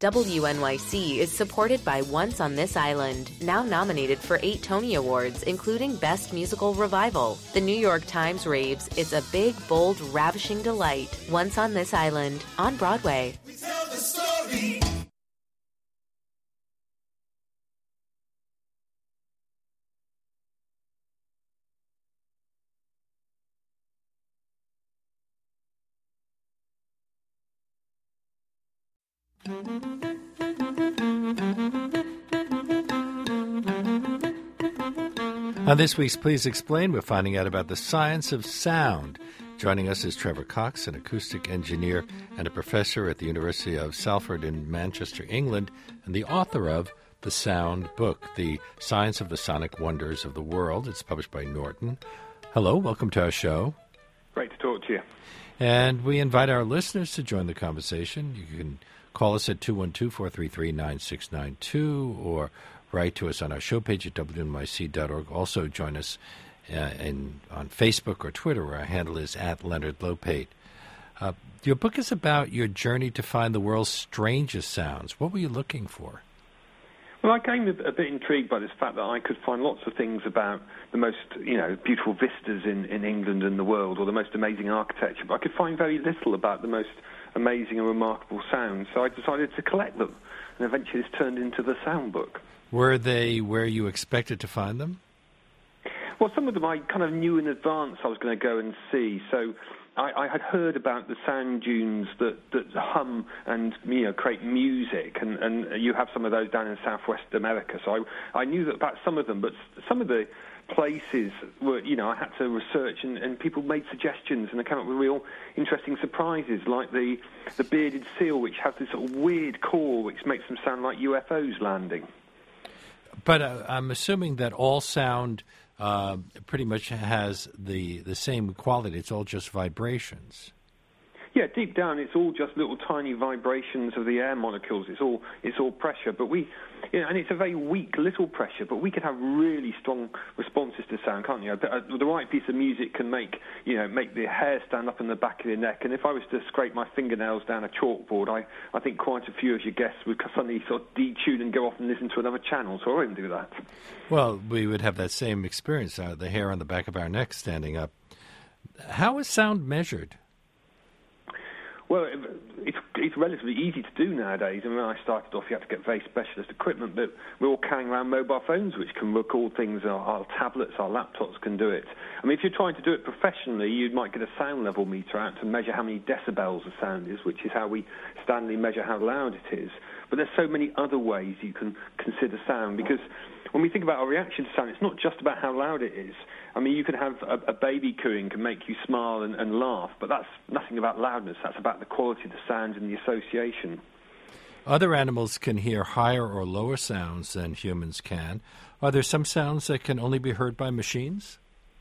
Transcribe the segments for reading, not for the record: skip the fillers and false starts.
WNYC is supported by Once on This Island, now nominated for 8 Tony Awards, including Best Musical Revival. The New York Times raves it's a big, bold, ravishing delight. Once on This Island, on Broadway. We tell the story. On this week's Please Explain, we're finding out about the science of sound. Joining us is Trevor Cox, an acoustic engineer and a professor at the University of Salford in Manchester, England, and the author of The Sound Book, The Science of the Sonic Wonders of the World. It's published by Norton. Hello, welcome to our show. Great to talk to you. And we invite our listeners to join the conversation. You can call us at 212-433-9692 or write to us on our show page at wnyc.org. Also join us on Facebook or Twitter, where our handle is @LeonardLopate. Your book is about your journey to find the world's strangest sounds. What were you looking for? Well, I came a bit intrigued by this fact that I could find lots of things about the most, beautiful vistas in England and the world, or the most amazing architecture, but I could find very little about the most amazing and remarkable sounds. So I decided to collect them, and eventually this turned into the Sound Book. Were they where you expected to find them? Well, some of them I kind of knew in advance I was going to go and see. So I had heard about the sand dunes that hum and create music, and you have some of those down in Southwest America. So I knew that about some of them, but some of the places were, I had to research, and people made suggestions, and they came up with real interesting surprises, like the bearded seal, which has this sort of weird call which makes them sound like UFOs landing. But I'm assuming that all sound pretty much has the same quality. It's all just vibrations. Yeah, deep down, it's all just little tiny vibrations of the air molecules. It's all pressure, but and it's a very weak little pressure. But we can have really strong responses to sound, can't you? The right piece of music can make the hair stand up in the back of your neck. And if I was to scrape my fingernails down a chalkboard, I think quite a few of your guests would suddenly sort of detune and go off and listen to another channel. So I wouldn't do that. Well, we would have that same experience. The hair on the back of our neck standing up. How is sound measured? Well, it's relatively easy to do nowadays. And when I started off, you had to get very specialist equipment, but we're all carrying around mobile phones which can record things. Our tablets, our laptops can do it. I mean, if you're trying to do it professionally, you might get a sound level meter out to measure how many decibels a sound is, which is how we standardly measure how loud it is. But there's so many other ways you can consider sound, because when we think about our reaction to sound, it's not just about how loud it is. I mean, you can have a baby cooing can make you smile and laugh, but that's nothing about loudness. That's about the quality of the sound and the association. Other animals can hear higher or lower sounds than humans can. Are there some sounds that can only be heard by machines?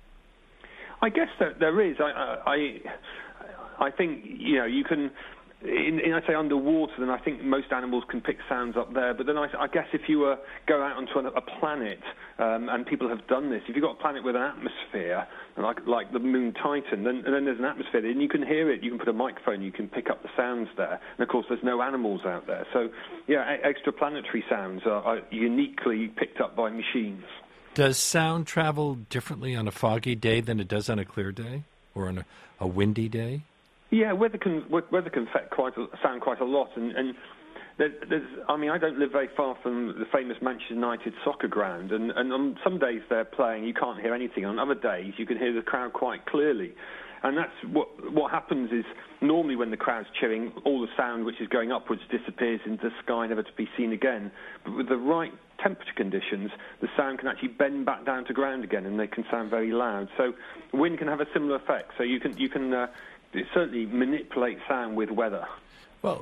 I guess that there is. I think, you can... I'd say underwater, then I think most animals can pick sounds up there. But then I guess if you go out onto a planet, and people have done this, if you've got a planet with an atmosphere, like the moon Titan, and then there's an atmosphere, then you can hear it. You can put a microphone, you can pick up the sounds there. And, of course, there's no animals out there. So, extraplanetary sounds are uniquely picked up by machines. Does sound travel differently on a foggy day than it does on a clear day or on a windy day? Yeah, weather can affect sound quite a lot, and there's I don't live very far from the famous Manchester United soccer ground, and on some days they're playing, you can't hear anything. On other days, you can hear the crowd quite clearly, and that's what happens is normally when the crowd's cheering, all the sound which is going upwards disappears into the sky, never to be seen again. But with the right temperature conditions, the sound can actually bend back down to ground again, and they can sound very loud. So wind can have a similar effect. So you can certainly manipulate sound with weather. Well,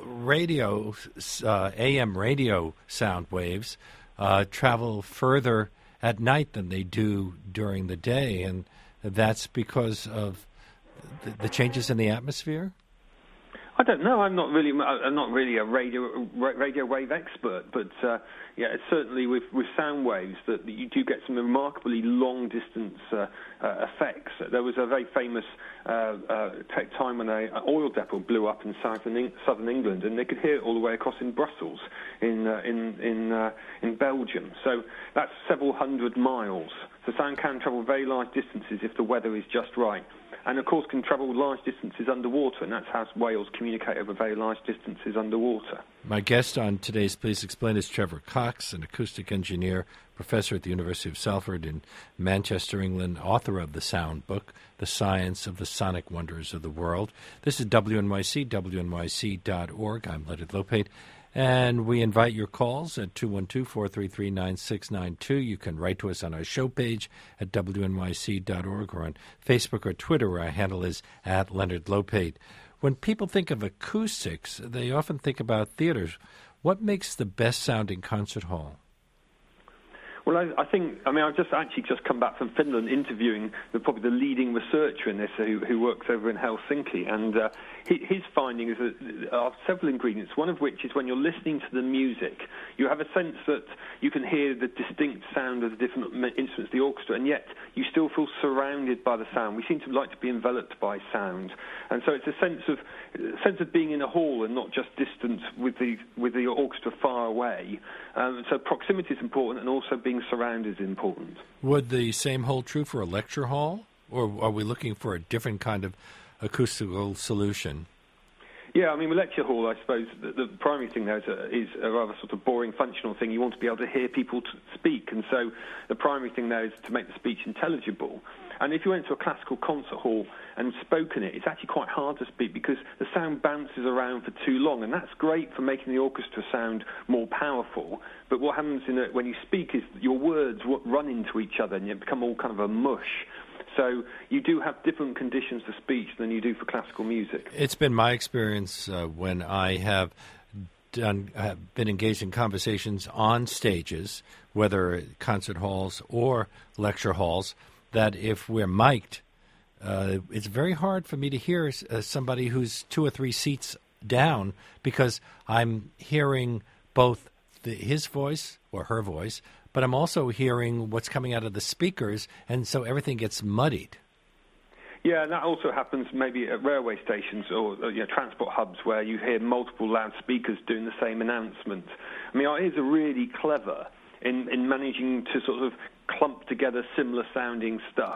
AM radio sound waves travel further at night than they do during the day, and that's because of the changes in the atmosphere? I don't know. I'm not really a radio wave expert, but certainly with sound waves that you do get some remarkably long distance effects. There was a very famous time when an oil depot blew up in southern England, and they could hear it all the way across in Brussels, in Belgium. So that's several hundred miles. So sound can travel very large distances if the weather is just right. And, of course, can travel large distances underwater, and that's how whales communicate over very large distances underwater. My guest on today's Please Explain is Trevor Cox, an acoustic engineer, professor at the University of Salford in Manchester, England, author of the sound book, The Science of the Sonic Wonders of the World. This is WNYC, WNYC.org. I'm Leonard Lopate. And we invite your calls at 212-433-9692. You can write to us on our show page at WNYC.org or on Facebook or Twitter, where our handle is @LeonardLopate. When people think of acoustics, they often think about theaters. What makes the best-sounding concert hall? Well, I've just come back from Finland interviewing probably the leading researcher in this who works over in Helsinki, and his finding is that there are several ingredients, one of which is when you're listening to the music, you have a sense that you can hear the distinct sound of the different instruments of the orchestra, and yet you still feel surrounded by the sound. We seem to like to be enveloped by sound, and so it's a sense of being in a hall and not just distant with the orchestra far away. So proximity is important, and also being surrounded is important. Would the same hold true for a lecture hall, or are we looking for a different kind of acoustical solution? Yeah, with lecture hall, I suppose the primary thing there is a rather sort of boring functional thing. You want to be able to hear people speak, and so the primary thing there is to make the speech intelligible. And if you went to a classical concert hall and spoke in it, it's actually quite hard to speak because the sound bounces around for too long, and that's great for making the orchestra sound more powerful. But what happens when you speak is your words run into each other, and you become all kind of a mush. So you do have different conditions for speech than you do for classical music. It's been my experience when I have been engaged in conversations on stages, whether concert halls or lecture halls, that if we're mic'd, it's very hard for me to hear somebody who's 2 or 3 seats down because I'm hearing both his voice or her voice, but I'm also hearing what's coming out of the speakers, and so everything gets muddied. Yeah, and that also happens maybe at railway stations or transport hubs where you hear multiple loudspeakers doing the same announcement. Our ears are really clever in managing to sort of clump together similar-sounding stuff.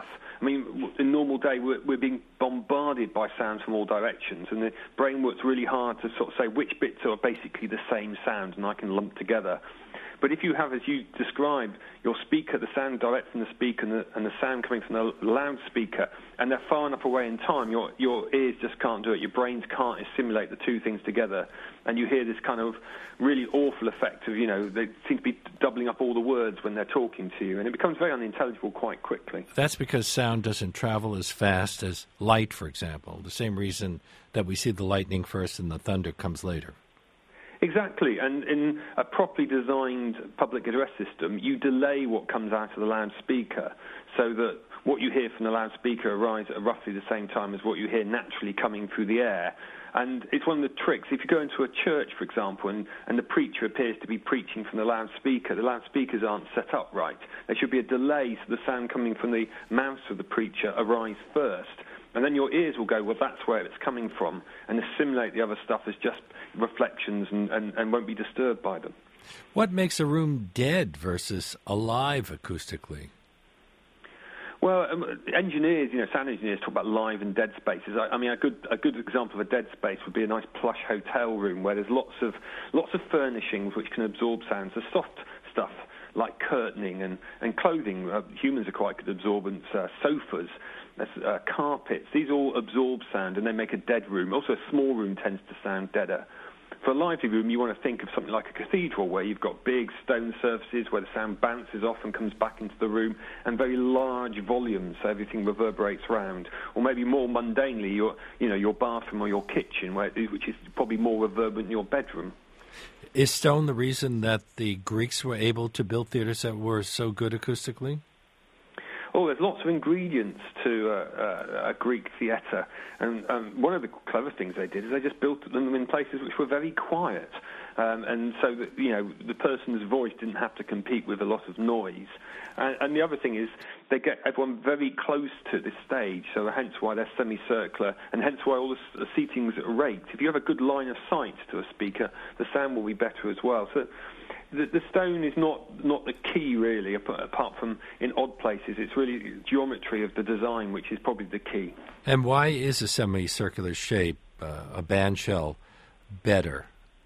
In normal day, we're being bombarded by sounds from all directions, and the brain works really hard to sort of say which bits are basically the same sound, and I can lump together. But if you have, as you described, your speaker, the sound direct from the speaker and the sound coming from the loudspeaker, and they're far enough away in time, your ears just can't do it. Your brains can't assimilate the two things together. And you hear this kind of really awful effect of, they seem to be doubling up all the words when they're talking to you. And it becomes very unintelligible quite quickly. That's because sound doesn't travel as fast as light, for example. The same reason that we see the lightning first and the thunder comes later. Exactly, and in a properly designed public address system, you delay what comes out of the loudspeaker so that what you hear from the loudspeaker arrives at roughly the same time as what you hear naturally coming through the air. And it's one of the tricks. If you go into a church, for example, and the preacher appears to be preaching from the loudspeakers aren't set up right. There should be a delay so the sound coming from the mouth of the preacher arrives first. And then your ears will go, well, that's where it's coming from, and assimilate the other stuff as just reflections and won't be disturbed by them. What makes a room dead versus alive acoustically? Well, engineers, sound engineers talk about live and dead spaces. A good example of a dead space would be a nice plush hotel room where there's lots of furnishings which can absorb sounds. The soft stuff like curtaining and clothing. Humans are quite good absorbents. Sofas. Carpets, these all absorb sound and they make a dead room. Also, a small room tends to sound deader. For a lively room, you want to think of something like a cathedral where you've got big stone surfaces where the sound bounces off and comes back into the room, and very large volumes so everything reverberates round. Or maybe more mundanely, your bathroom or your kitchen, which is probably more reverberant than your bedroom. Is stone the reason that the Greeks were able to build theaters that were so good acoustically? Oh, there's lots of ingredients to a Greek theatre, and one of the clever things they did is they just built them in places which were very quiet, and so that, the person's voice didn't have to compete with a lot of noise. And the other thing is they get everyone very close to the stage, so hence why they're semicircular, and hence why all the seating's raked. If you have a good line of sight to a speaker, the sound will be better as well. So the stone is not the key, really, apart from in odd places. It's really geometry of the design, which is probably the key. And why is a semicircular shape, a band shell, better?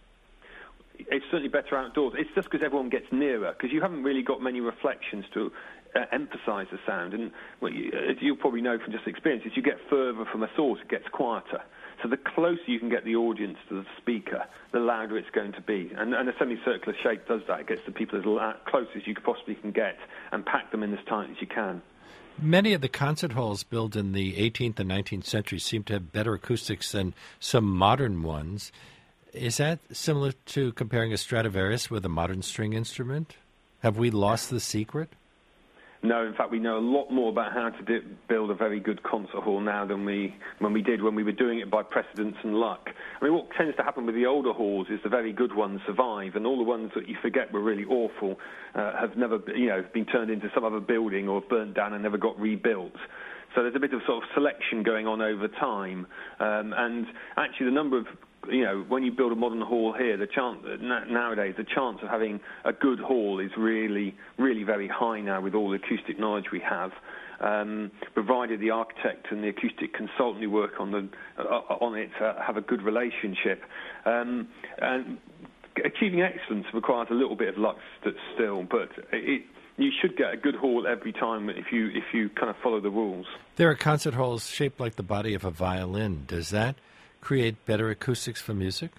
It's certainly better outdoors. It's just because everyone gets nearer, because you haven't really got many reflections to emphasise the sound. And as you'll probably know from just experience, as you get further from a source, it gets quieter. So the closer you can get the audience to the speaker, the louder it's going to be. And a semicircular shape does that. It gets the people as close as you possibly can get and pack them in as tight as you can. Many of the concert halls built in the 18th and 19th century seem to have better acoustics than some modern ones. Is that similar to comparing a Stradivarius with a modern string instrument? Have we lost the secret? No, in fact, we know a lot more about how to build a very good concert hall now than when we were doing it by precedence and luck. I mean, what tends to happen with the older halls is the very good ones survive, and all the ones that you forget were really awful have never, been turned into some other building or burnt down and never got rebuilt. So there's a bit of sort of selection going on over time, and actually the number of when you build a modern hall here, nowadays the chance of having a good hall is really, really very high now with all the acoustic knowledge we have, provided the architect and the acoustic consultant who work on it have a good relationship. And achieving excellence requires a little bit of luck still, but you should get a good hall every time if you kind of follow the rules. There are concert halls shaped like the body of a violin. Does that create better acoustics for music?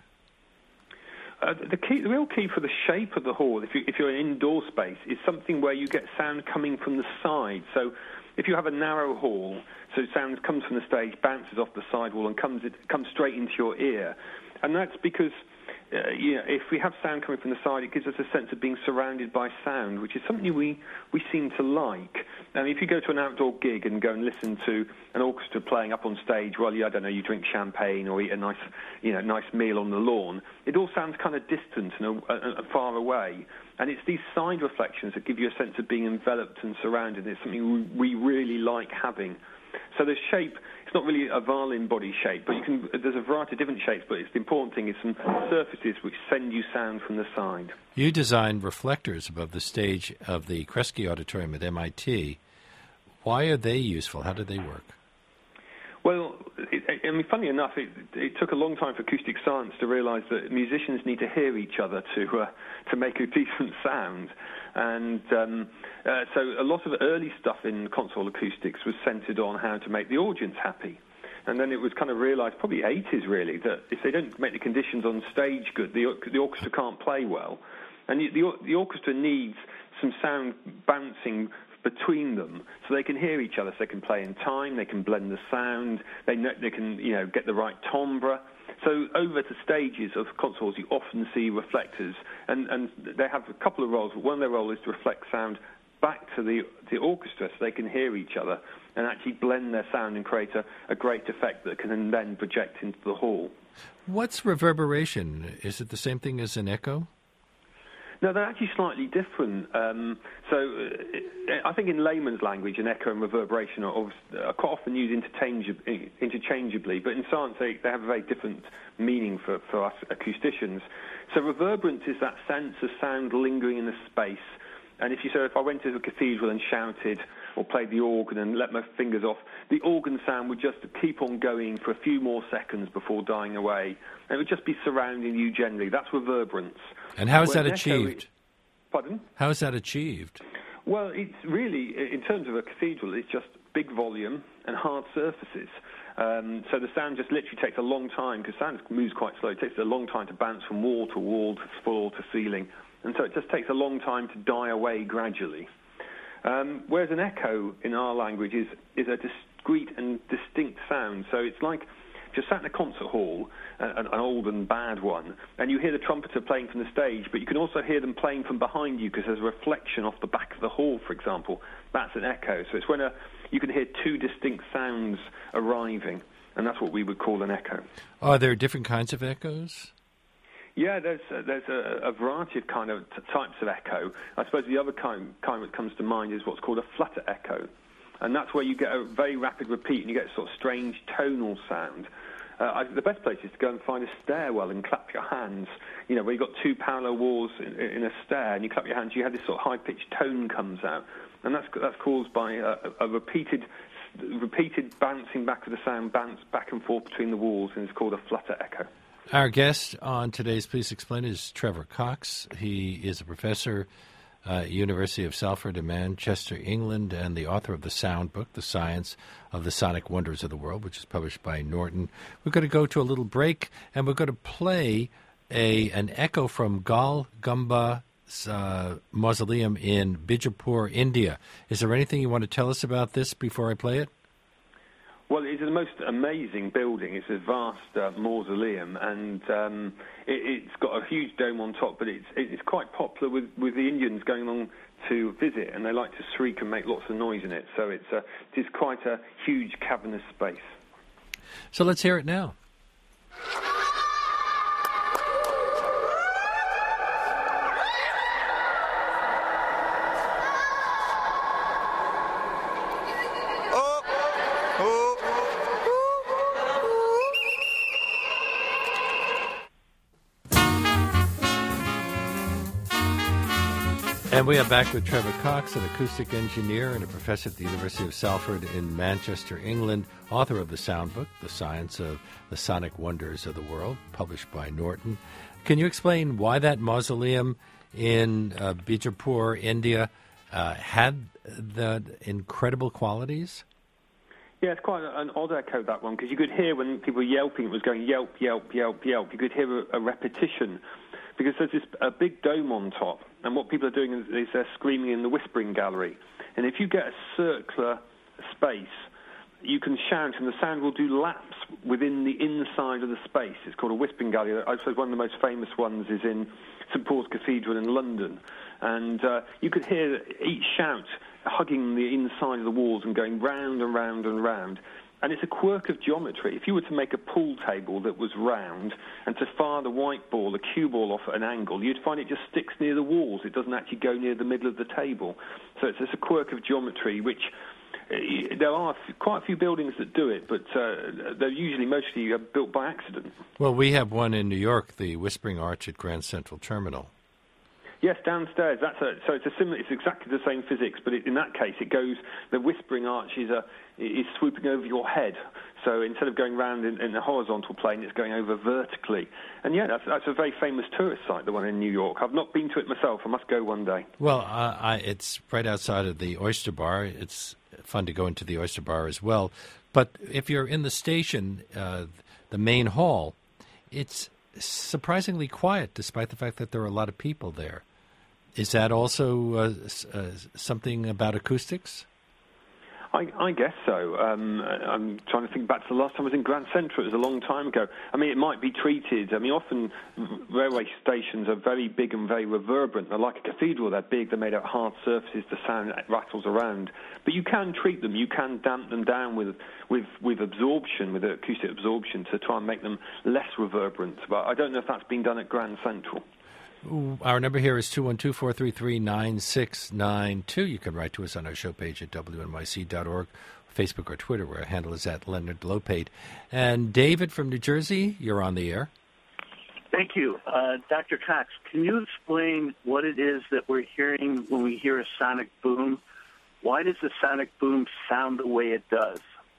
The real key for the shape of the hall, if you're in indoor space, is something where you get sound coming from the side. So if you have a narrow hall, so sound comes from the stage, bounces off the side wall, and comes straight into your ear. And that's because if we have sound coming from the side, it gives us a sense of being surrounded by sound, which is something we seem to like. If you go to an outdoor gig and go and listen to an orchestra playing up on stage while you drink champagne or eat a nice meal on the lawn, it all sounds kind of distant and far away. And it's these side reflections that give you a sense of being enveloped and surrounded. It's something we really like having. So the shape, it's not really a violin body shape, but there's a variety of different shapes, but the important thing is some surfaces which send you sound from the side. You designed reflectors above the stage of the Kresge Auditorium at MIT. Why are they useful? How do they work? Well, funny enough, it took a long time for acoustic science to realize that musicians need to hear each other to make a decent sound. And so a lot of early stuff in concert hall acoustics was centered on how to make the audience happy. And then it was kind of realized, probably 80s really, that if they don't make the conditions on stage good, the orchestra can't play well. And the orchestra needs some sound bouncing between them so they can hear each other, so they can play in time, they can blend the sound, they can get the right timbre. So over the stages of concert halls, you often see reflectors, and they have a couple of roles. One of their roles is to reflect sound back to the orchestra so they can hear each other and actually blend their sound and create a great effect that can then project into the hall. What's reverberation? Is it the same thing as an echo? No, they're actually slightly different. I think in layman's language, an echo and reverberation are quite often used interchangeably, but in science they have a very different meaning for us acousticians. So reverberance is that sense of sound lingering in the space. And if I went to a cathedral and shouted or played the organ and let my fingers off, the organ sound would just keep on going for a few more seconds before dying away. And it would just be surrounding you generally. That's reverberance. And how is that achieved? Pardon? How is that achieved? Well, it's really, in terms of a cathedral, it's just big volume and hard surfaces. So the sound just literally takes a long time, because sound moves quite slow. It takes a long time to bounce from wall to wall, to floor to ceiling. And so it just takes a long time to die away gradually. Whereas an echo in our language is a discrete and distinct sound. So it's like just sat in a concert hall, an old and bad one, and you hear the trumpeter playing from the stage, but you can also hear them playing from behind you because there's a reflection off the back of the hall, for example. That's an echo. So it's when you can hear two distinct sounds arriving, and that's what we would call an echo. Are there different kinds of echoes? Yeah, there's a variety of kind of types of echo. I suppose the other kind that comes to mind is what's called a flutter echo, and that's where you get a very rapid repeat and you get a sort of strange tonal sound. The best place is to go and find a stairwell and clap your hands. You know, where you've got two parallel walls in a stair, and you clap your hands, you have this sort of high-pitched tone comes out, and that's caused by a repeated bouncing back of the sound, bounce back and forth between the walls, and it's called a flutter echo. Our guest on today's Please Explain is Trevor Cox. He is a professor at University of Salford in Manchester, England, and the author of the Sound Book, The Science of the Sonic Wonders of the World, which is published by Norton. We're going to go to a little break, and we're going to play an echo from Gal Gumba's mausoleum in Bijapur, India. Is there anything you want to tell us about this before I play it? Well, it's the most amazing building. It's a vast mausoleum, and it's got a huge dome on top, but it's quite popular with the Indians going along to visit, and they like to shriek and make lots of noise in it. So it is quite a huge cavernous space. So let's hear it now. And we are back with Trevor Cox, an acoustic engineer and a professor at the University of Salford in Manchester, England, author of the Sound Book, The Science of the Sonic Wonders of the World, published by Norton. Can you explain why that mausoleum in Bijapur, India, had the incredible qualities? Yeah, it's quite an odd echo, that one, because you could hear when people were yelping, it was going yelp, yelp, yelp, yelp. You could hear a repetition, because there's a big dome on top, and what people are doing is they're screaming in the whispering gallery. And if you get a circular space, you can shout, and the sound will do laps within the inside of the space. It's called a whispering gallery. I suppose one of the most famous ones is in St Paul's Cathedral in London. And you could hear each shout hugging the inside of the walls and going round and round and round. And it's a quirk of geometry. If you were to make a pool table that was round and to fire the white ball, the cue ball, off at an angle, you'd find it just sticks near the walls. It doesn't actually go near the middle of the table. So it's just a quirk of geometry, which there are quite a few buildings that do it, but they're usually mostly built by accident. Well, we have one in New York, the Whispering Arch at Grand Central Terminal. Yes, downstairs. So it's it's exactly the same physics, but in that case, the whispering arch is swooping over your head. So instead of going round in a horizontal plane, it's going over vertically. And yeah, that's a very famous tourist site, the one in New York. I've not been to it myself. I must go one day. Well, it's right outside of the Oyster Bar. It's fun to go into the Oyster Bar as well. But if you're in the station, the main hall, it's surprisingly quiet, despite the fact that there are a lot of people there. Is that also something about acoustics? I guess so. I'm trying to think back to the last time I was in Grand Central. It was a long time ago. I mean, it might be treated. I mean, often railway stations are very big and very reverberant. They're like a cathedral. They're big. They're made out of hard surfaces. The sound rattles around. But you can treat them. You can damp them down with absorption, with acoustic absorption, to try and make them less reverberant. But I don't know if that's been done at Grand Central. Our number here is 212-433-9692. You can write to us on our show page at wnyc.org, Facebook or Twitter, where our handle is at Leonard Lopate. And David from New Jersey, you're on the air. Thank you. Dr. Cox, can you explain what it is that we're hearing when we hear a sonic boom? Why does the sonic boom sound the way it does?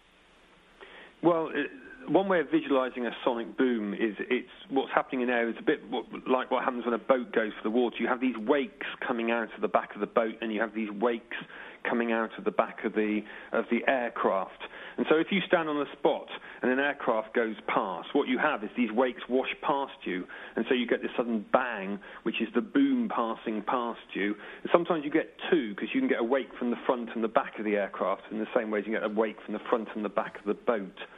Well, one way of visualizing a sonic boom is what's happening in air is a bit like what happens when a boat goes for the water. You have these wakes coming out of the back of the boat, and you have these wakes coming out of the back of the aircraft. And so if you stand on a spot and an aircraft goes past, what you have is these wakes wash past you, and so you get this sudden bang, which is the boom passing past you. And sometimes you get two, because you can get a wake from the front and the back of the aircraft in the same way as you get a wake from the front and the back of the boat.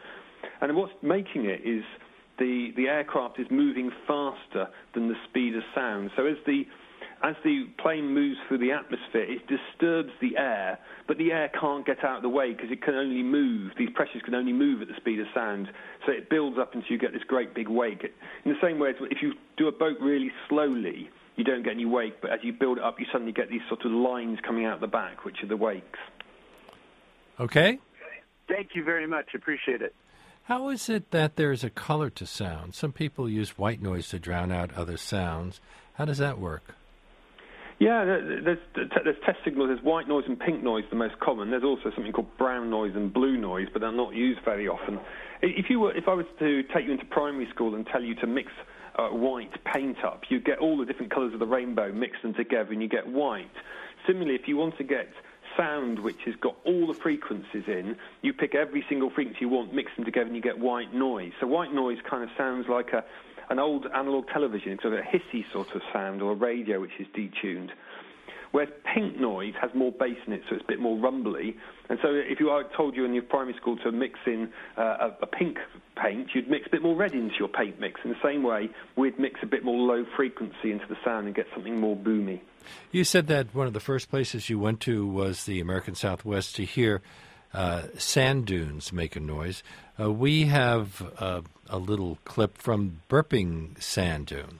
And what's making it is the aircraft is moving faster than the speed of sound. So as the plane moves through the atmosphere, it disturbs the air, but the air can't get out of the way because it can only move. These pressures can only move at the speed of sound. So it builds up until you get this great big wake. In the same way as if you do a boat really slowly, you don't get any wake, but as you build it up, you suddenly get these sort of lines coming out the back, which are the wakes. Okay. Thank you very much. Appreciate it. How is it that there is a color to sound? Some people use white noise to drown out other sounds. How does that work? Yeah, there's test signals. There's white noise and pink noise, the most common. There's also something called brown noise and blue noise, but they're not used very often. If I was to take you into primary school and tell you to mix white paint up, you get all the different colours of the rainbow, mix them together, and you get white. Similarly, if you want to get sound which has got all the frequencies in, you pick every single frequency you want, mix them together, and you get white noise. So white noise kind of sounds like an old analog television, sort of a hissy sort of sound, or a radio which is detuned. Whereas pink noise has more bass in it, so it's a bit more rumbly. And so if I told you in your primary school to mix in a pink paint, you'd mix a bit more red into your paint mix. In the same way, we'd mix a bit more low frequency into the sound and get something more boomy. You said that one of the first places you went to was the American Southwest to hear sand dunes make a noise. We have a little clip from Burping Sand Dune.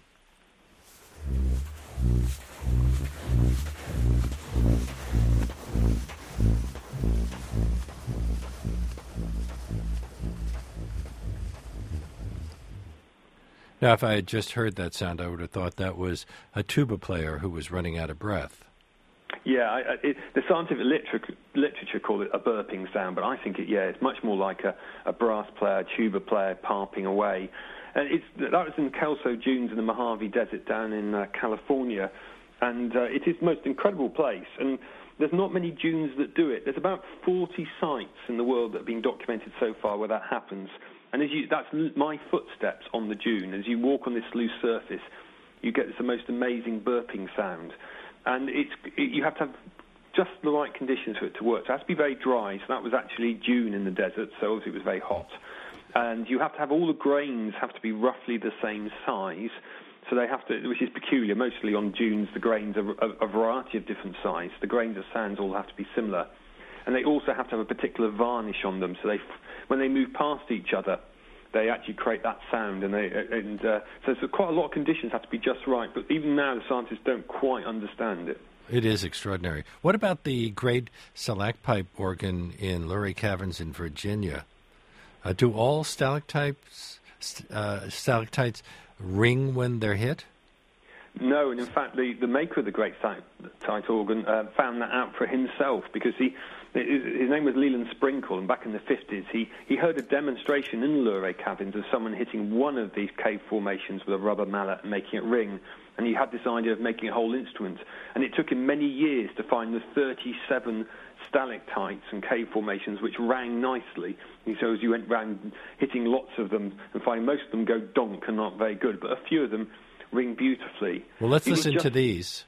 Now, if I had just heard that sound, I would have thought that was a tuba player who was running out of breath. Yeah, the scientific literature call it a burping sound, but I think it's much more like a brass player, tuba player parping away. And that was in Kelso Dunes in the Mojave Desert down in California, and it is the most incredible place. And there's not many dunes that do it. There's about 40 sites in the world that have been documented so far where that happens. And that's my footsteps on the dune. As you walk on this loose surface, you get the most amazing burping sound. And you have to have just the right conditions for it to work. So it has to be very dry. So that was actually June in the desert, so obviously it was very hot. And you have to have all the grains have to be roughly the same size. So they have to, which is peculiar. Mostly on dunes, the grains are a variety of different size. The grains of sands all have to be similar. And they also have to have a particular varnish on them. So when they move past each other, they actually create that sound. So quite a lot of conditions have to be just right. But even now, the scientists don't quite understand it. It is extraordinary. What about the great stalactite organ in Luray Caverns in Virginia? Do all stalactites ring when they're hit? No, and in fact, the maker of the great stalactite organ found that out for himself because his name was Leland Sprinkle, and back in the 50s, he heard a demonstration in Luray Caverns of someone hitting one of these cave formations with a rubber mallet and making it ring, and he had this idea of making a whole instrument, and it took him many years to find the 37 stalactites and cave formations which rang nicely. And so as you went round hitting lots of them and finding most of them go donk and not very good, but a few of them ring beautifully. Well, let's listen to these.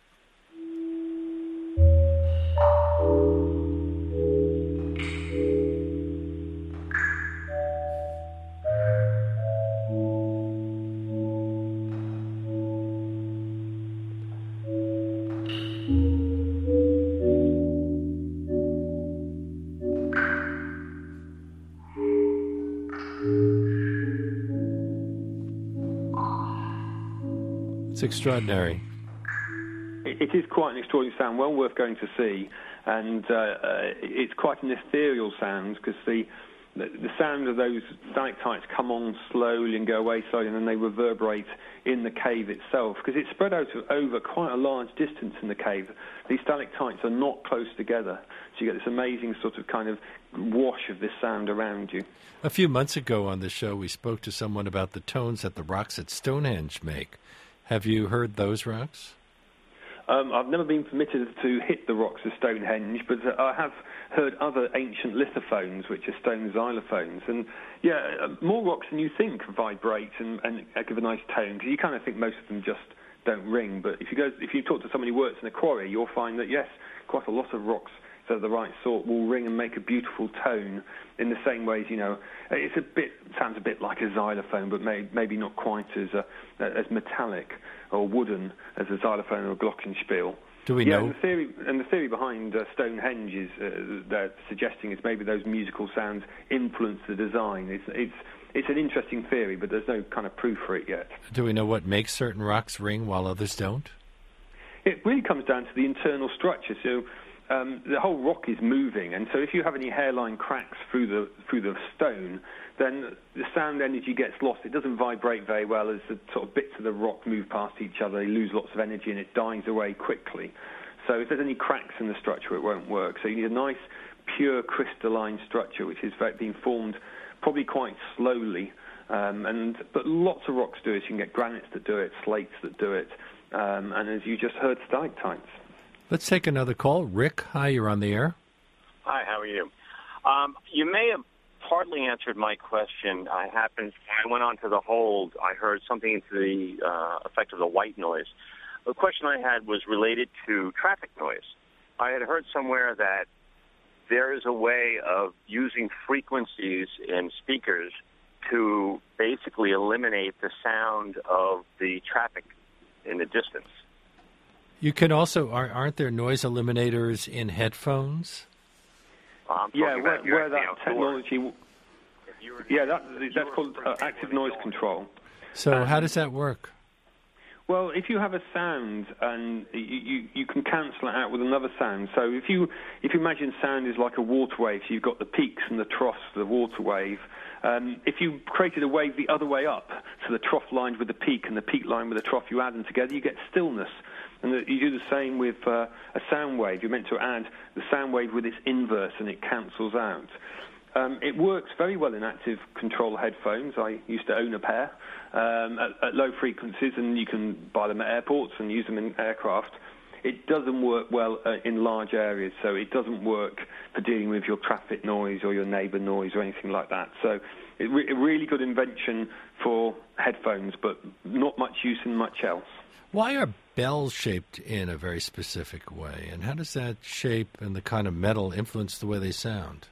It's extraordinary. It is quite an extraordinary sound, well worth going to see, and it's quite an ethereal sound because the sound of those stalactites come on slowly and go away slowly, and then they reverberate in the cave itself because it's spread out over quite a large distance in the cave. These stalactites are not close together, so you get this amazing sort of kind of wash of this sound around you. A few months ago on the show, we spoke to someone about the tones that the rocks at Stonehenge make. Have you heard those rocks? I've never been permitted to hit the rocks of Stonehenge, but I have heard other ancient lithophones, which are stone xylophones. And, more rocks than you think vibrate and give a nice tone, because you kind of think most of them just don't ring. But if you talk to somebody who works in a quarry, you'll find that, yes, quite a lot of rocks so the right sort will ring and make a beautiful tone in the same way as, sounds a bit like a xylophone, but maybe not quite as metallic or wooden as a xylophone or a glockenspiel. Do we know? And the theory behind Stonehenge is they're suggesting is maybe those musical sounds influence the design. It's an interesting theory, but there's no kind of proof for it yet. Do we know what makes certain rocks ring while others don't? It really comes down to the internal structure. So the whole rock is moving, and so if you have any hairline cracks through the stone, then the sound energy gets lost. It doesn't vibrate very well as the sort of bits of the rock move past each other. They lose lots of energy, and it dies away quickly. So if there's any cracks in the structure, it won't work. So you need a nice, pure crystalline structure, which is being formed probably quite slowly. But lots of rocks do it. You can get granites that do it, slates that do it, and as you just heard, stalactites. Let's take another call. Rick, hi, you're on the air. Hi, how are you? You may have partly answered my question. I went on to the hold. I heard something to the effect of the white noise. The question I had was related to traffic noise. I had heard somewhere that there is a way of using frequencies in speakers to basically eliminate the sound of the traffic in the distance. You can also, aren't there noise eliminators in headphones? Where that technology... that's called active noise control. So how does that work? Well, if you have a sound and you can cancel it out with another sound. So if you imagine sound is like a water wave, so you've got the peaks and the troughs of the water wave. If you created a wave the other way up, so the trough lined with the peak and the peak lined with the trough, you add them together, you get stillness. And you do the same with a sound wave. You're meant to add the sound wave with its inverse, and it cancels out. It works very well in active control headphones. I used to own a pair at low frequencies, and you can buy them at airports and use them in aircraft. It doesn't work well in large areas, so it doesn't work for dealing with your traffic noise or your neighbour noise or anything like that. So a really good invention for headphones, but not much use in much else. Why are bells shaped in a very specific way, and how does that shape and the kind of metal influence the way they sound?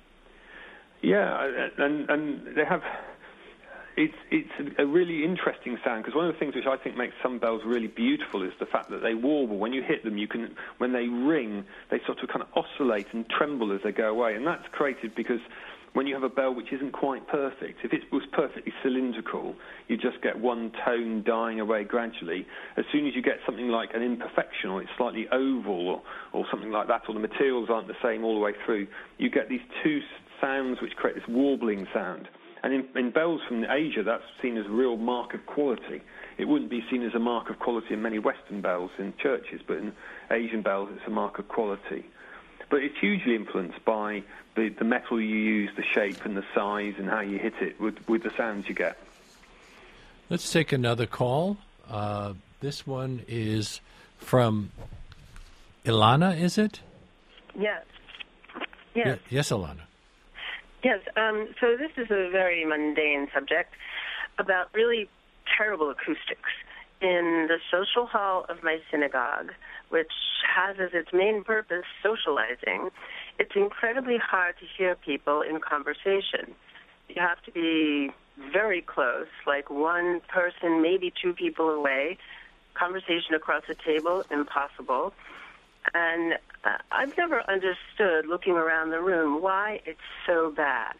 Yeah, and they have. It's a really interesting sound, because one of the things which I think makes some bells really beautiful is the fact that they warble. When you hit them, when they ring, they sort of kind of oscillate and tremble as they go away, and that's created because when you have a bell which isn't quite perfect, if it was perfectly cylindrical, you just get one tone dying away gradually. As soon as you get something like an imperfection, or it's slightly oval or something like that, or the materials aren't the same all the way through, you get these two sounds which create this warbling sound. And in bells from Asia, that's seen as a real mark of quality. It wouldn't be seen as a mark of quality in many Western bells in churches, but in Asian bells, it's a mark of quality. But it's hugely influenced by the metal you use, the shape and the size, and how you hit it with the sounds you get. Let's take another call. This one is from Ilana, is it? Yes. Yes, Ilana. Yes, so this is a very mundane subject about really terrible acoustics. In the social hall of my synagogue, which has as its main purpose socializing, it's incredibly hard to hear people in conversation. You have to be very close, like one person, maybe two people away. Conversation across a table, impossible. And I've never understood, looking around the room, why it's so bad.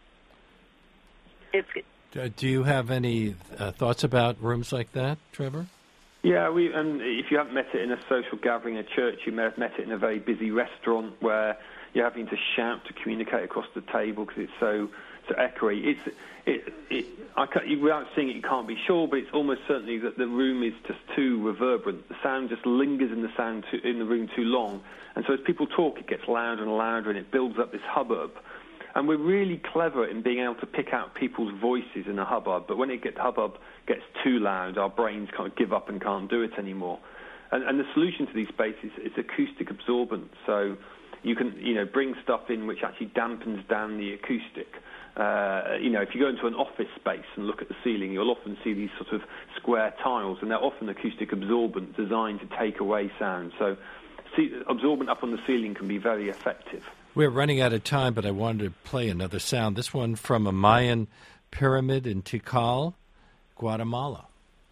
Do you have any thoughts about rooms like that, Trevor? Yeah, and if you haven't met it in a social gathering, a church, you may have met it in a very busy restaurant where you're having to shout to communicate across the table because it's so echoey. Without seeing it, you can't be sure, but it's almost certainly that the room is just too reverberant. The sound just lingers in the room too long, and so as people talk, it gets louder and louder, and it builds up this hubbub. And we're really clever in being able to pick out people's voices in a hubbub, but when hubbub gets too loud, our brains kind of give up and can't do it anymore. And the solution to these spaces is acoustic absorbance. So you can, bring stuff in which actually dampens down the acoustic. If you go into an office space and look at the ceiling, you'll often see these sort of square tiles, and they're often acoustic absorbent, designed to take away sound. So absorbent up on the ceiling can be very effective. We're running out of time, but I wanted to play another sound. This one from a Mayan pyramid in Tikal, Guatemala.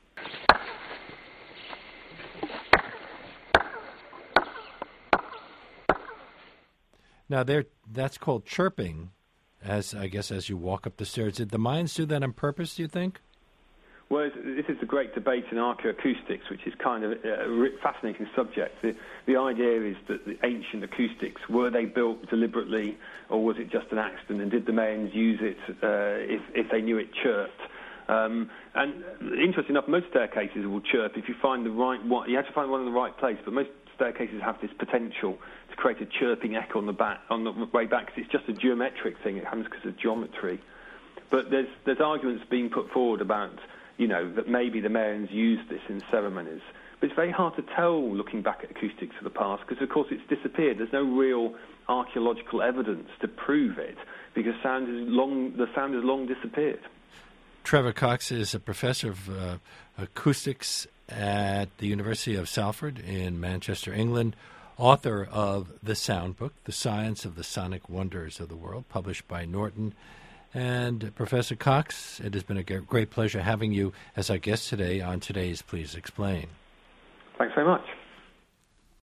Now, that's called chirping, as you walk up the stairs. Did the Mayans do that on purpose, do you think? Well, this is the great debate in archaeoacoustics, which is kind of a fascinating subject. The idea is that the ancient acoustics, were they built deliberately, or was it just an accident, and did the Mayans use it if they knew it chirped? And interesting enough, most staircases will chirp if you find the right one. You have to find one in the right place, but most staircases have this potential to create a chirping echo on the way back, because it's just a geometric thing. It happens because of geometry. But there's arguments being put forward about, that maybe the Mayans used this in ceremonies. But it's very hard to tell looking back at acoustics of the past, because of course it's disappeared. There's no real archaeological evidence to prove it, because the sound has long disappeared. Trevor Cox is a professor of acoustics at the University of Salford in Manchester, England, author of The Sound Book, The Science of the Sonic Wonders of the World, published by Norton. And Professor Cox, it has been a great pleasure having you as our guest today on today's Please Explain. Thanks very much.